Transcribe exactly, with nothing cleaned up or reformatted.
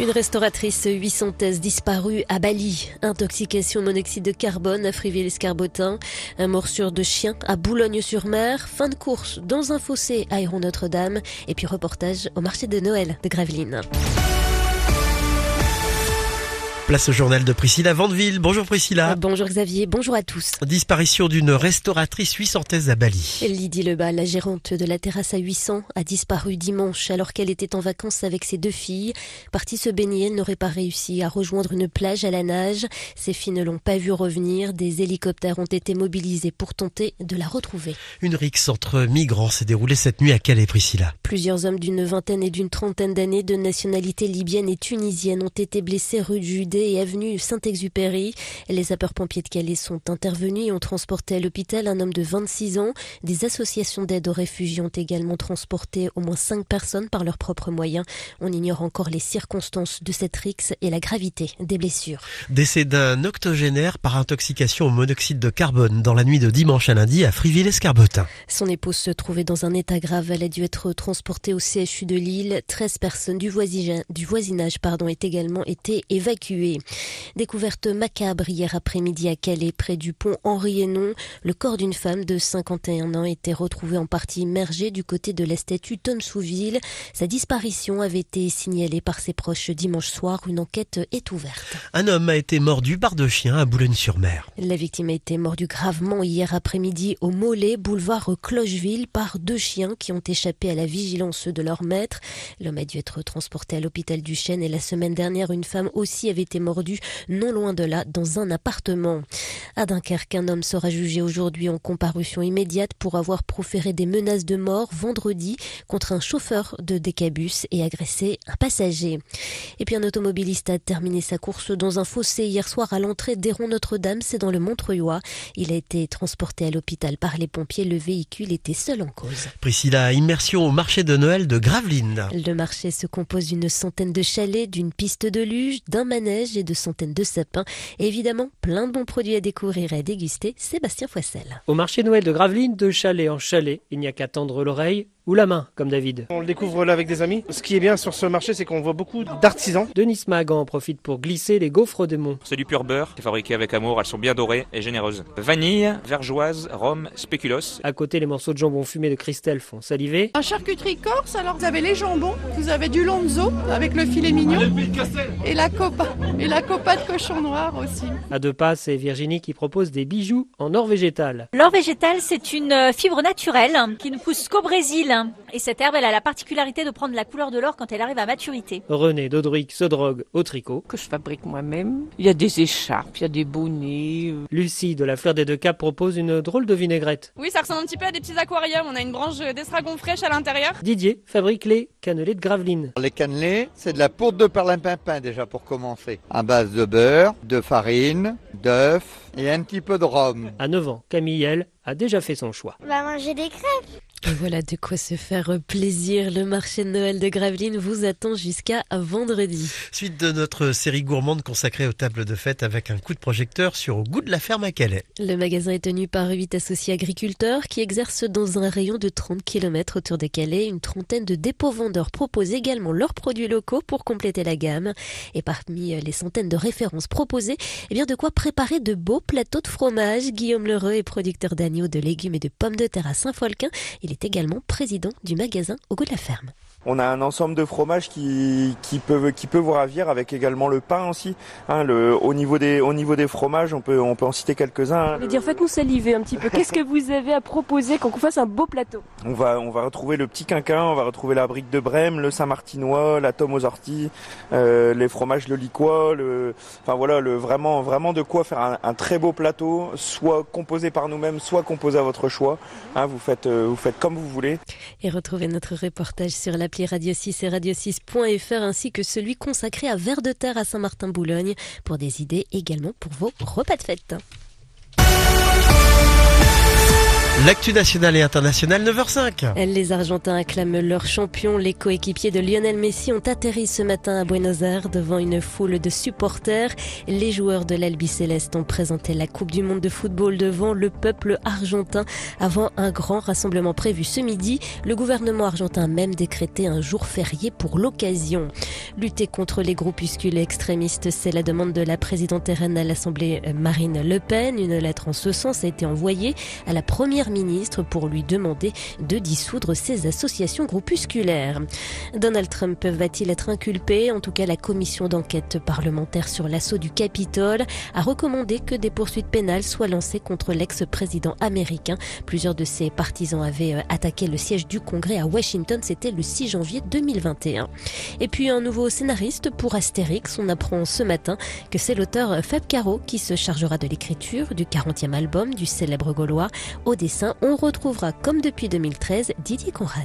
Une restauratrice huit-centaise disparue à Bali. Intoxication au monoxyde de carbone à Friville-Escarbotin. Un morsure de chien à Boulogne-sur-Mer. Fin de course dans un fossé à Héron-Notre-Dame. Et puis reportage au marché de Noël de Gravelines. Place au journal de Priscilla Vandeville. Bonjour Priscilla. Bonjour Xavier, bonjour à tous. Disparition d'une restauratrice huit-centaise à Bali. Lydie Lebas, la gérante de la terrasse à huit cents, a disparu dimanche alors qu'elle était en vacances avec ses deux filles. Partie se baigner, elle n'aurait pas réussi à rejoindre une plage à la nage. Ses filles ne l'ont pas vue revenir. Des hélicoptères ont été mobilisés pour tenter de la retrouver. Une rixe entre migrants s'est déroulée cette nuit à Calais, Priscilla. Plusieurs hommes d'une vingtaine et d'une trentaine d'années de nationalité libyenne et tunisienne ont été blessés rue de Judée et avenue Saint-Exupéry. Les sapeurs-pompiers de Calais sont intervenus et ont transporté à l'hôpital un homme de vingt-six ans. Des associations d'aide aux réfugiés ont également transporté au moins cinq personnes par leurs propres moyens. On ignore encore les circonstances de cette rixe et la gravité des blessures. Décès d'un octogénaire par intoxication au monoxyde de carbone dans la nuit de dimanche à lundi à Friville-Escarbotin. Son épouse se trouvait dans un état grave. Elle a dû être transportée au C H U de Lille. treize personnes du voisinage, du voisinage pardon, ont également été évacuées. Découverte macabre hier après-midi à Calais, près du pont Henri-Hénon. Le corps d'une femme de cinquante et un ans était retrouvé en partie immergé du côté de la statue Tonne-sous-Ville. Sa disparition avait été signalée par ses proches dimanche soir. Une enquête est ouverte. Un homme a été mordu par deux chiens à Boulogne-sur-Mer. La victime a été mordue gravement hier après-midi au Mollet, boulevard Clocheville, par deux chiens qui ont échappé à la vigilance de leur maître. L'homme a dû être transporté à l'hôpital du Chêne et la semaine dernière, une femme aussi avait été mordue non loin de là, dans un appartement. À Dunkerque, un homme sera jugé aujourd'hui en comparution immédiate pour avoir proféré des menaces de mort vendredi contre un chauffeur de Décabus et agressé un passager. Et puis un automobiliste a terminé sa course dans un fossé hier soir à l'entrée d'Héron-Notre-Dame, c'est dans le Montreuilois. Il a été transporté à l'hôpital par les pompiers. Le véhicule était seul en cause. Priscilla, immersion au marché de Noël de Gravelines. Le marché se compose d'une centaine de chalets, d'une piste de luge, d'un manège et de centaines de sapins. Et évidemment, plein de bons produits à découvrir et à déguster. Sébastien Foissel. Au marché Noël de Gravelines, de chalet en chalet, il n'y a qu'à tendre l'oreille ou la main, comme David. On le découvre là avec des amis. Ce qui est bien sur ce marché, c'est qu'on voit beaucoup d'artisans. Denis Magan en profite pour glisser les gaufres de Mont. C'est du pur beurre, c'est fabriqué avec amour, elles sont bien dorées et généreuses. Vanille, vergeoise, rhum, spéculoos. À côté, les morceaux de jambon fumé de Christelle font saliver. Un charcuterie corse, alors vous avez les jambons, vous avez du lonzo avec le filet mignon et la copa, et la copa de cochon noir aussi. À deux pas, c'est Virginie qui propose des bijoux en or végétal. L'or végétal, c'est une fibre naturelle qui ne pousse qu'au Brésil. Et cette herbe, elle a la particularité de prendre la couleur de l'or quand elle arrive à maturité. René Dodric se drogue au tricot. Que je fabrique moi-même. Il y a des écharpes, il y a des bonnets. Lucie de la Fleur des Deux Caps propose une drôle de vinaigrette. Oui, ça ressemble un petit peu à des petits aquariums. On a une branche d'estragon fraîche à l'intérieur. Didier fabrique les cannelés de Gravelines. Les cannelés, c'est de la poudre de perlimpinpin déjà pour commencer. À base de beurre, de farine, d'œufs et un petit peu de rhum. À neuf ans, Camille, elle, a déjà fait son choix. On va manger des crêpes. Et voilà de quoi se faire plaisir. Le marché de Noël de Gravelines vous attend jusqu'à vendredi. Suite de notre série gourmande consacrée aux tables de fête avec un coup de projecteur sur Au goût de la ferme à Calais. Le magasin est tenu par huit associés agriculteurs qui exercent dans un rayon de trente kilomètres autour de Calais. Une trentaine de dépôts-vendeurs proposent également leurs produits locaux pour compléter la gamme. Et parmi les centaines de références proposées, eh bien de quoi préparer de beaux plateaux de fromage. Guillaume Lheureux est producteur d'agneaux, de légumes et de pommes de terre à Saint-Folquin. Il est également président du magasin Au goût de la ferme. On a un ensemble de fromages qui, qui, peut, qui peut vous ravir, avec également le pain aussi. Hein, le, au, niveau des, au niveau des fromages, on peut, on peut en citer quelques-uns. Hein. Je veux dire, faites-nous saliver un petit peu. Qu'est-ce que vous avez à proposer quand on fasse un beau plateau? On va, on va retrouver le petit quinquin, on va retrouver la brique de Brême, le Saint-Martinois, la tome aux orties, euh, les fromages le liquois. Le, enfin voilà, le, vraiment, vraiment de quoi faire un, un très beau plateau, soit composé par nous-mêmes, soit composé à votre choix. Hein, vous faites, euh, vous faites comme vous voulez. Et retrouvez notre reportage sur l'appli Radio six et radio six point f r ainsi que celui consacré à Vers de Terre à Saint-Martin-Boulogne pour des idées également pour vos repas de fête. L'actu nationale et internationale, neuf heures cinq. Les Argentins acclament leur champion. Les coéquipiers de Lionel Messi ont atterri ce matin à Buenos Aires devant une foule de supporters. Les joueurs de l'Albiceleste ont présenté la Coupe du Monde de football devant le peuple argentin avant un grand rassemblement prévu ce midi. Le gouvernement argentin a même décrété un jour férié pour l'occasion. Lutter contre les groupuscules extrémistes, c'est la demande de la présidente R N à l'Assemblée, Marine Le Pen. Une lettre en ce sens a été envoyée à la première ministre pour lui demander de dissoudre ces associations groupusculaires. Donald Trump va-t-il être inculpé ? En tout cas, la commission d'enquête parlementaire sur l'assaut du Capitole a recommandé que des poursuites pénales soient lancées contre l'ex-président américain. Plusieurs de ses partisans avaient attaqué le siège du Congrès à Washington, c'était le six janvier deux mille vingt et un. Et puis un nouveau scénariste pour Astérix. On apprend ce matin que c'est l'auteur Fab Caro qui se chargera de l'écriture du quarantième album du célèbre Gaulois. Au dessin, on retrouvera, comme depuis deux mille treize, Didier Conrad.